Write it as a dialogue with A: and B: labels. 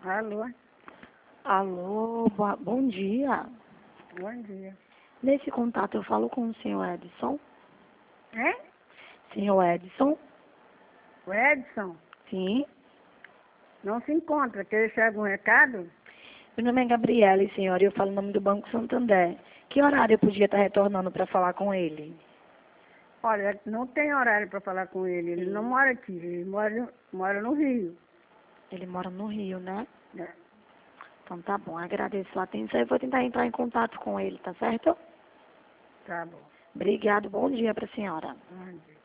A: Alô?
B: Alô, bom dia.
A: Bom dia.
B: Nesse contato eu falo com o senhor Edson.
A: É?
B: Senhor Edson?
A: O Edson?
B: Sim.
A: Não se encontra. Quer deixar algum recado?
B: Meu nome é Gabriela, senhora, e eu falo em nome do Banco Santander. Que horário eu podia estar retornando para falar com ele?
A: Olha, não tem horário para falar com ele. Ele não mora aqui. Ele mora no Rio.
B: Ele mora no Rio, né?
A: É.
B: Então tá bom, agradeço a atenção e vou tentar entrar em contato com ele, tá certo?
A: Tá bom.
B: Obrigado, bom dia para a senhora.
A: Bom dia.